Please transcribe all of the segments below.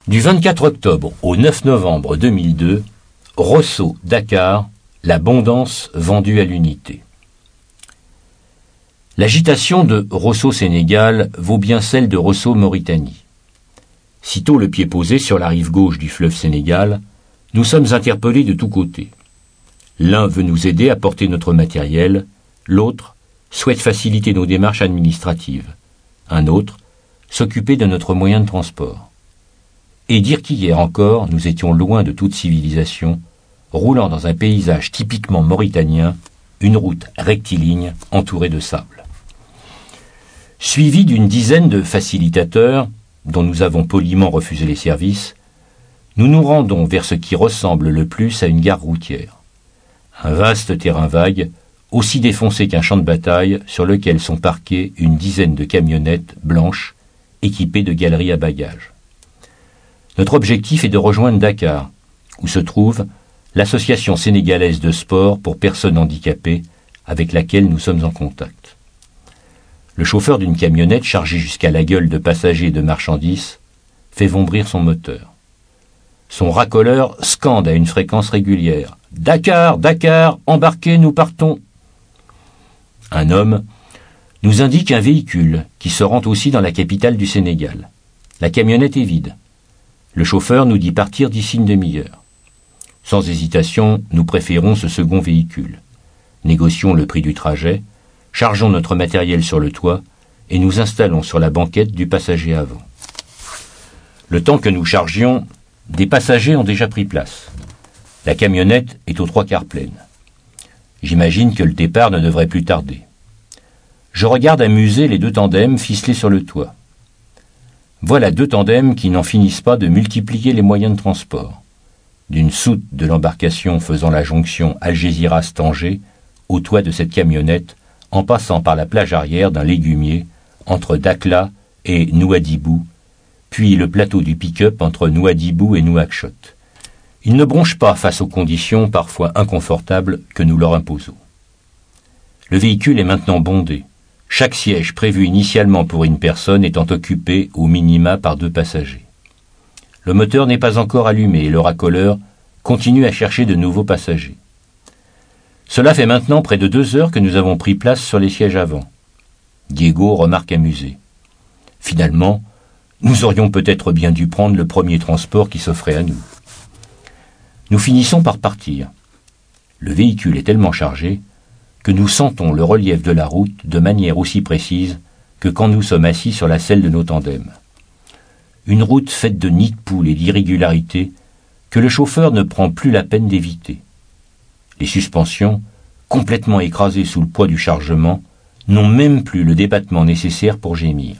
Du 24 octobre au 9 novembre 2002, Rosso, Dakar, l'abondance vendue à l'unité. L'agitation de Rosso Sénégal vaut bien celle de Rosso Mauritanie. Sitôt le pied posé sur la rive gauche du fleuve Sénégal, nous sommes interpellés de tous côtés. L'un veut nous aider à porter notre matériel, l'autre souhaite faciliter nos démarches administratives, un autre s'occuper de notre moyen de transport. Et dire qu'hier encore, nous étions loin de toute civilisation, roulant dans un paysage typiquement mauritanien, une route rectiligne entourée de sable. Suivi d'une dizaine de facilitateurs, dont nous avons poliment refusé les services, nous nous rendons vers ce qui ressemble le plus à une gare routière. Un vaste terrain vague, aussi défoncé qu'un champ de bataille, sur lequel sont parquées une dizaine de camionnettes blanches, équipées de galeries à bagages. Notre objectif est de rejoindre Dakar, où se trouve l'association sénégalaise de sport pour personnes handicapées avec laquelle nous sommes en contact. Le chauffeur d'une camionnette chargée jusqu'à la gueule de passagers et de marchandises fait vombrir son moteur. Son racoleur scande à une fréquence régulière. « Dakar, Dakar, embarquez, nous partons !» Un homme nous indique un véhicule qui se rend aussi dans la capitale du Sénégal. La camionnette est vide. Le chauffeur nous dit partir d'ici une demi-heure. Sans hésitation, nous préférons ce second véhicule. Négocions le prix du trajet, chargeons notre matériel sur le toit et nous installons sur la banquette du passager avant. Le temps que nous chargions, des passagers ont déjà pris place. La camionnette est aux 3/4 pleine. J'imagine que le départ ne devrait plus tarder. Je regarde amuser les deux tandems ficelés sur le toit. Voilà deux tandems qui n'en finissent pas de multiplier les moyens de transport. D'une soute de l'embarcation faisant la jonction Algésiras-Tanger au toit de cette camionnette, en passant par la plage arrière d'un légumier entre Dakhla et Nouadhibou, puis le plateau du pick-up entre Nouadhibou et Nouakchott. Ils ne bronchent pas face aux conditions parfois inconfortables que nous leur imposons. Le véhicule est maintenant bondé, chaque siège prévu initialement pour une personne étant occupé au minima par 2 passagers. Le moteur n'est pas encore allumé et le racoleur continue à chercher de nouveaux passagers. Cela fait maintenant près de 2 heures que nous avons pris place sur les sièges avant. Diego remarque amusé. Finalement, nous aurions peut-être bien dû prendre le premier transport qui s'offrait à nous. Nous finissons par partir. Le véhicule est tellement chargé que nous sentons le relief de la route de manière aussi précise que quand nous sommes assis sur la selle de nos tandems. Une route faite de nids de poules et d'irrégularités que le chauffeur ne prend plus la peine d'éviter. Les suspensions, complètement écrasées sous le poids du chargement, n'ont même plus le débattement nécessaire pour gémir.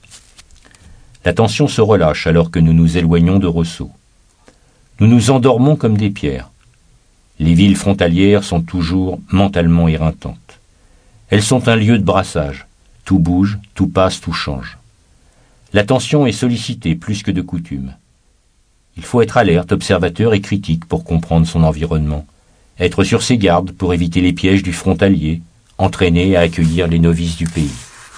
La tension se relâche alors que nous nous éloignons de Rosso. Nous nous endormons comme des pierres. Les villes frontalières sont toujours mentalement éreintantes. Elles sont un lieu de brassage. Tout bouge, tout passe, tout change. L'attention est sollicitée plus que de coutume. Il faut être alerte, observateur et critique pour comprendre son environnement. Être sur ses gardes pour éviter les pièges du frontalier, entraîné à accueillir les novices du pays.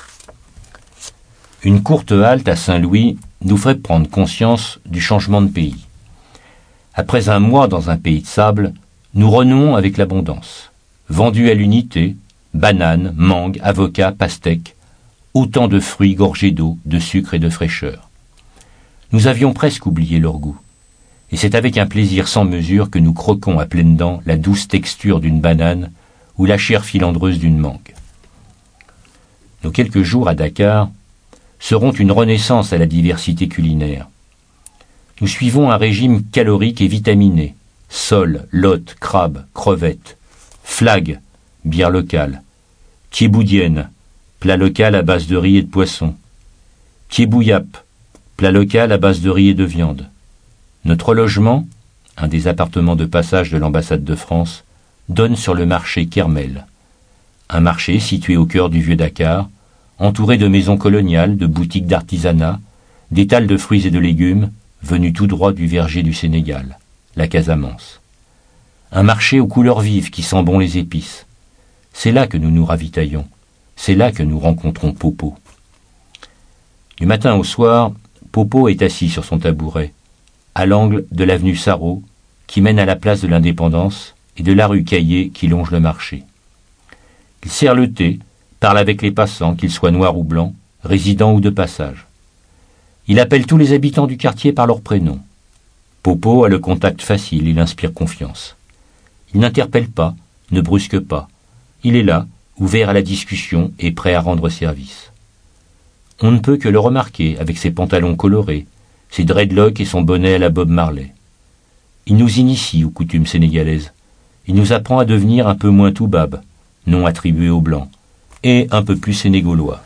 Une courte halte à Saint-Louis nous ferait prendre conscience du changement de pays. Après un mois dans un pays de sable, nous renouons avec l'abondance. Vendus à l'unité, bananes, mangues, avocats, pastèques, autant de fruits gorgés d'eau, de sucre et de fraîcheur. Nous avions presque oublié leur goût. Et c'est avec un plaisir sans mesure que nous croquons à pleines dents la douce texture d'une banane ou la chair filandreuse d'une mangue. Nos quelques jours à Dakar seront une renaissance à la diversité culinaire. Nous suivons un régime calorique et vitaminé. Sole, lotte, crabe, crevettes, flag, bière locale, thieboudienne, plat local à base de riz et de poisson, thiebouyap, plat local à base de riz et de viande. Notre logement, un des appartements de passage de l'ambassade de France, donne sur le marché Kermel, un marché situé au cœur du vieux Dakar, entouré de maisons coloniales, de boutiques d'artisanat, d'étals de fruits et de légumes, venus tout droit du verger du Sénégal, la Casamance. Un marché aux couleurs vives qui sent bon les épices. C'est là que nous nous ravitaillons, c'est là que nous rencontrons Popo. Du matin au soir, Popo est assis sur son tabouret, à l'angle de l'avenue Sarraut, qui mène à la place de l'Indépendance, et de la rue Caillé qui longe le marché. Il sert le thé, parle avec les passants, qu'ils soient noirs ou blancs, résidents ou de passage. Il appelle tous les habitants du quartier par leur prénom. Popo a le contact facile, il inspire confiance. Il n'interpelle pas, ne brusque pas. Il est là, ouvert à la discussion et prêt à rendre service. On ne peut que le remarquer avec ses pantalons colorés, ses dreadlocks et son bonnet à la Bob Marley. Il nous initie aux coutumes sénégalaises. Il nous apprend à devenir un peu moins toubab, nom attribué aux Blancs, et un peu plus sénégaulois.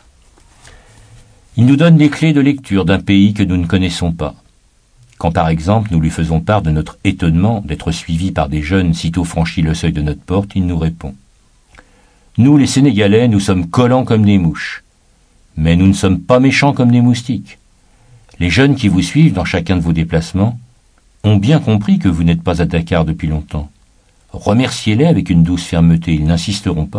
Il nous donne les clés de lecture d'un pays que nous ne connaissons pas. Quand par exemple nous lui faisons part de notre étonnement d'être suivis par des jeunes sitôt franchi le seuil de notre porte, il nous répond « Nous les Sénégalais, nous sommes collants comme des mouches, mais nous ne sommes pas méchants comme des moustiques. Les jeunes qui vous suivent dans chacun de vos déplacements ont bien compris que vous n'êtes pas à Dakar depuis longtemps. Remerciez-les avec une douce fermeté, ils n'insisteront pas. »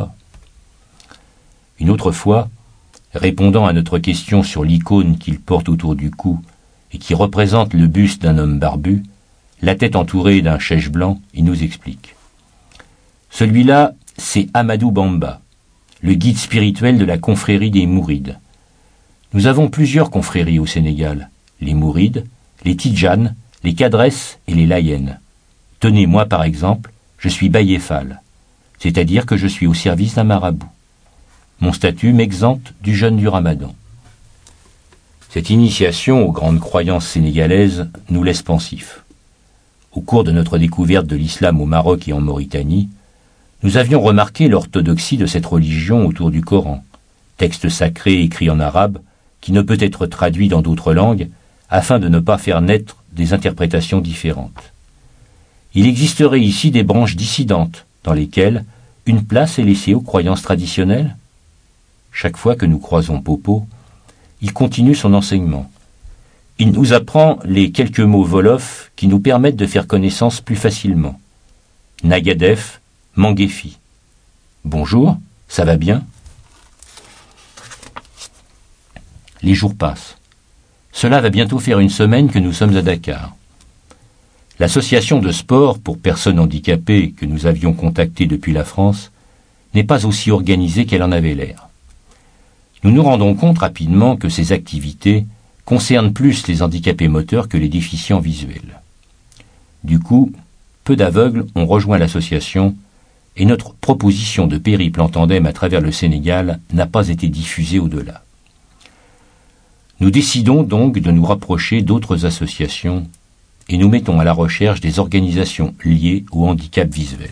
Une autre fois, répondant à notre question sur l'icône qu'il porte autour du cou et qui représente le buste d'un homme barbu, la tête entourée d'un chèche blanc, il nous explique. Celui-là, c'est Amadou Bamba, le guide spirituel de la confrérie des Mourides. Nous avons plusieurs confréries au Sénégal, les Mourides, les Tidjanes, les Cadresses et les Layennes. Tenez, moi par exemple, je suis Bayéfal, c'est-à-dire que je suis au service d'un marabout. Mon statut m'exempte du jeûne du Ramadan. Cette initiation aux grandes croyances sénégalaises nous laisse pensifs. Au cours de notre découverte de l'islam au Maroc et en Mauritanie, nous avions remarqué l'orthodoxie de cette religion autour du Coran, texte sacré écrit en arabe qui ne peut être traduit dans d'autres langues afin de ne pas faire naître des interprétations différentes. Il existerait ici des branches dissidentes dans lesquelles une place est laissée aux croyances traditionnelles. Chaque fois que nous croisons Popo, il continue son enseignement. Il nous apprend les quelques mots wolof qui nous permettent de faire connaissance plus facilement. Nagadef, Mangefi. Bonjour, ça va bien? Les jours passent. Cela va bientôt faire une semaine que nous sommes à Dakar. L'association de sport pour personnes handicapées que nous avions contactée depuis la France n'est pas aussi organisée qu'elle en avait l'air. Nous nous rendons compte rapidement que ces activités concernent plus les handicapés moteurs que les déficients visuels. Du coup, peu d'aveugles ont rejoint l'association et notre proposition de périple en tandem à travers le Sénégal n'a pas été diffusée au-delà. Nous décidons donc de nous rapprocher d'autres associations et nous mettons à la recherche des organisations liées au handicap visuel.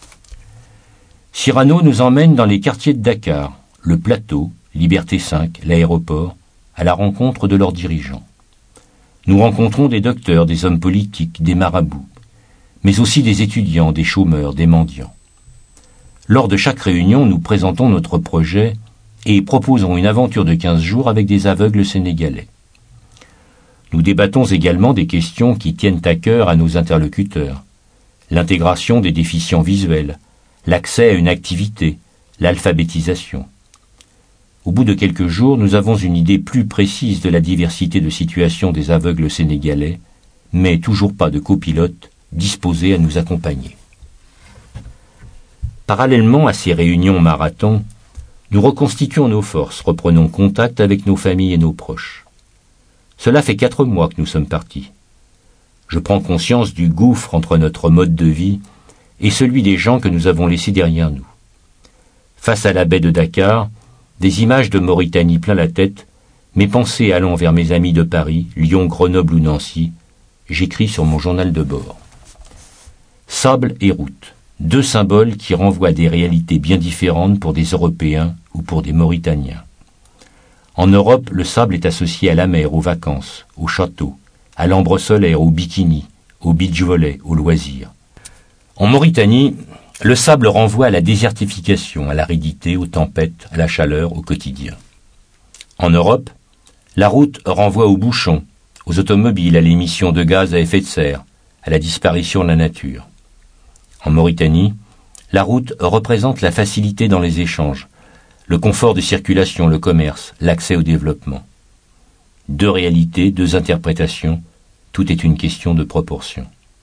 Cyrano nous emmène dans les quartiers de Dakar, le plateau, Liberté 5, l'aéroport, à la rencontre de leurs dirigeants. Nous rencontrons des docteurs, des hommes politiques, des marabouts, mais aussi des étudiants, des chômeurs, des mendiants. Lors de chaque réunion, nous présentons notre projet et proposons une aventure de 15 jours avec des aveugles sénégalais. Nous débattons également des questions qui tiennent à cœur à nos interlocuteurs. L'intégration des déficients visuels, l'accès à une activité, l'alphabétisation. Au bout de quelques jours, nous avons une idée plus précise de la diversité de situations des aveugles sénégalais, mais toujours pas de copilote disposé à nous accompagner. Parallèlement à ces réunions marathon, nous reconstituons nos forces, reprenons contact avec nos familles et nos proches. Cela fait 4 mois que nous sommes partis. Je prends conscience du gouffre entre notre mode de vie et celui des gens que nous avons laissés derrière nous. Face à la baie de Dakar, des images de Mauritanie plein la tête, mes pensées allant vers mes amis de Paris, Lyon, Grenoble ou Nancy, j'écris sur mon journal de bord. Sable et route, 2 symboles qui renvoient à des réalités bien différentes pour des Européens ou pour des Mauritaniens. En Europe, le sable est associé à la mer, aux vacances, au château, à l'ambre solaire, au bikini, au beach volley, aux loisirs. En Mauritanie, le sable renvoie à la désertification, à l'aridité, aux tempêtes, à la chaleur, au quotidien. En Europe, la route renvoie aux bouchons, aux automobiles, à l'émission de gaz à effet de serre, à la disparition de la nature. En Mauritanie, la route représente la facilité dans les échanges, le confort de circulation, le commerce, l'accès au développement. 2 réalités, 2 interprétations, Tout est une question de proportion.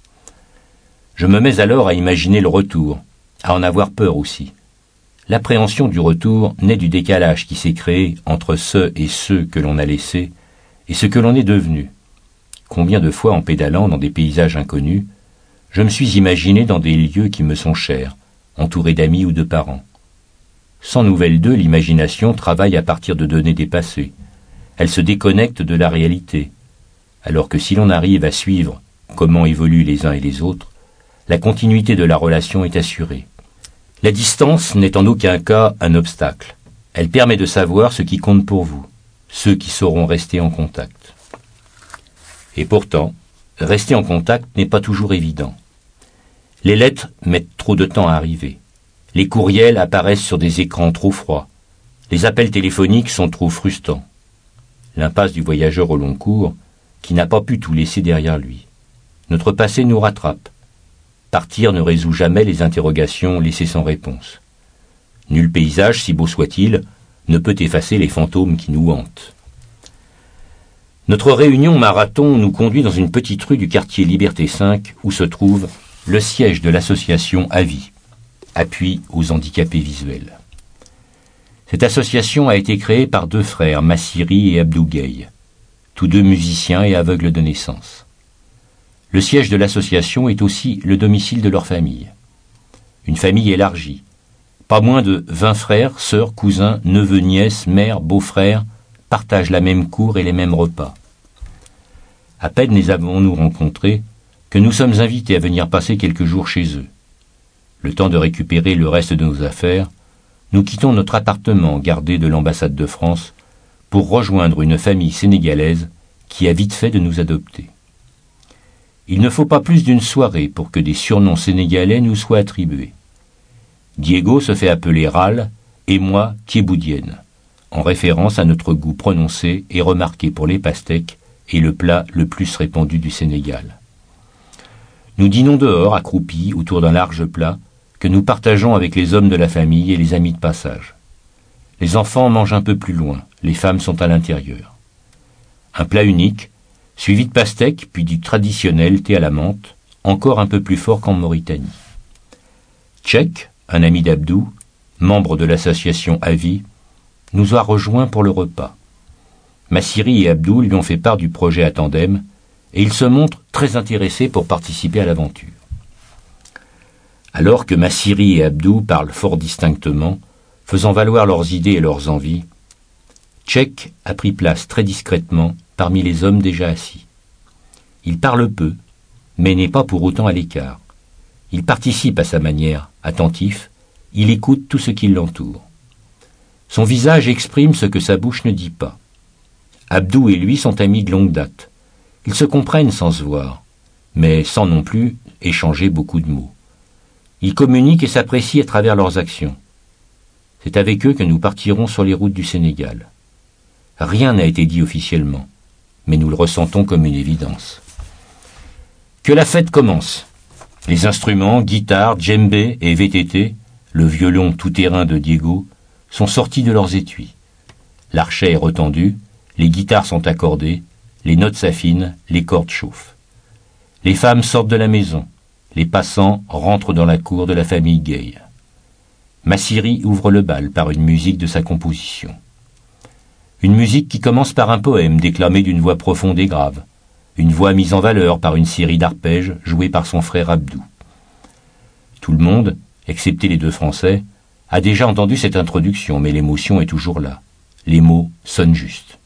Je me mets alors à imaginer le retour, à en avoir peur aussi. L'appréhension du retour naît du décalage qui s'est créé entre ce et ceux que l'on a laissés et ce que l'on est devenu. Combien de fois en pédalant dans des paysages inconnus, je me suis imaginé dans des lieux qui me sont chers, entouré d'amis ou de parents. Sans nouvelles d'eux, l'imagination travaille à partir de données dépassées. Elle se déconnecte de la réalité, alors que si l'on arrive à suivre comment évoluent les uns et les autres, la continuité de la relation est assurée. La distance n'est en aucun cas un obstacle. Elle permet de savoir ce qui compte pour vous, ceux qui sauront rester en contact. Et pourtant, rester en contact n'est pas toujours évident. Les lettres mettent trop de temps à arriver. Les courriels apparaissent sur des écrans trop froids. Les appels téléphoniques sont trop frustrants. L'impasse du voyageur au long cours, qui n'a pas pu tout laisser derrière lui. Notre passé nous rattrape. Partir ne résout jamais les interrogations laissées sans réponse. Nul paysage, si beau soit-il, ne peut effacer les fantômes qui nous hantent. Notre réunion marathon nous conduit dans une petite rue du quartier Liberté 5 où se trouve le siège de l'association AVI, Appui aux handicapés visuels. Cette association a été créée par deux frères, Massiri et Abdou Gueye, tous deux musiciens et aveugles de naissance. Le siège de l'association est aussi le domicile de leur famille. Une famille élargie. Pas moins de 20 frères, sœurs, cousins, neveux, nièces, mères, beaux-frères partagent la même cour et les mêmes repas. À peine les avons-nous rencontrés que nous sommes invités à venir passer quelques jours chez eux. Le temps de récupérer le reste de nos affaires, nous quittons notre appartement gardé de l'ambassade de France pour rejoindre une famille sénégalaise qui a vite fait de nous adopter. Il ne faut pas plus d'une soirée pour que des surnoms sénégalais nous soient attribués. Diego se fait appeler Ral et moi Thieboudienne, en référence à notre goût prononcé et remarqué pour les pastèques et le plat le plus répandu du Sénégal. Nous dînons dehors, accroupis, autour d'un large plat, que nous partageons avec les hommes de la famille et les amis de passage. Les enfants mangent un peu plus loin, les femmes sont à l'intérieur. Un plat unique, suivi de pastèques, puis du traditionnel thé à la menthe, encore un peu plus fort qu'en Mauritanie. Tchèque, un ami d'Abdou, membre de l'association AVI, nous a rejoints pour le repas. Massiri et Abdou lui ont fait part du projet à tandem, et il se montre très intéressé pour participer à l'aventure. Alors que Massiri et Abdou parlent fort distinctement, faisant valoir leurs idées et leurs envies, Tchèque a pris place très discrètement parmi les hommes déjà assis. Il parle peu, mais n'est pas pour autant à l'écart. Il participe à sa manière, attentif, il écoute tout ce qui l'entoure. Son visage exprime ce que sa bouche ne dit pas. Abdou et lui sont amis de longue date. Ils se comprennent sans se voir, mais sans non plus échanger beaucoup de mots. Ils communiquent et s'apprécient à travers leurs actions. C'est avec eux que nous partirons sur les routes du Sénégal. Rien n'a été dit officiellement, mais nous le ressentons comme une évidence. Que la fête commence. Les instruments, guitare, djembé et VTT, le violon tout-terrain de Diego, sont sortis de leurs étuis. L'archet est retendu, les guitares sont accordées, les notes s'affinent, les cordes chauffent. Les femmes sortent de la maison, les passants rentrent dans la cour de la famille Gueye. Massiri ouvre le bal par une musique de sa composition. Une musique qui commence par un poème déclamé d'une voix profonde et grave, une voix mise en valeur par une série d'arpèges joués par son frère Abdou. Tout le monde, excepté les deux Français, a déjà entendu cette introduction, mais l'émotion est toujours là. Les mots sonnent justes.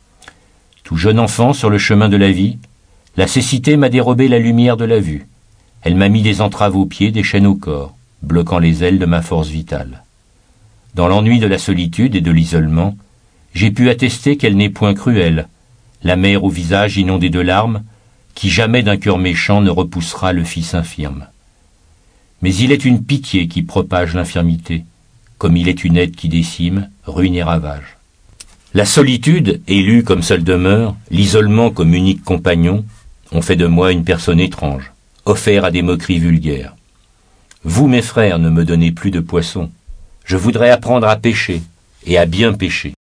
Tout jeune enfant sur le chemin de la vie, la cécité m'a dérobé la lumière de la vue. Elle m'a mis des entraves aux pieds, des chaînes au corps, bloquant les ailes de ma force vitale. Dans l'ennui de la solitude et de l'isolement, j'ai pu attester qu'elle n'est point cruelle, la mère au visage inondé de larmes, qui jamais d'un cœur méchant ne repoussera le fils infirme. Mais il est une pitié qui propage l'infirmité, comme il est une aide qui décime, ruine et ravage. La solitude, élue comme seule demeure, l'isolement comme unique compagnon, ont fait de moi une personne étrange, offert à des moqueries vulgaires. Vous, mes frères, ne me donnez plus de poissons. Je voudrais apprendre à pêcher, et à bien pêcher.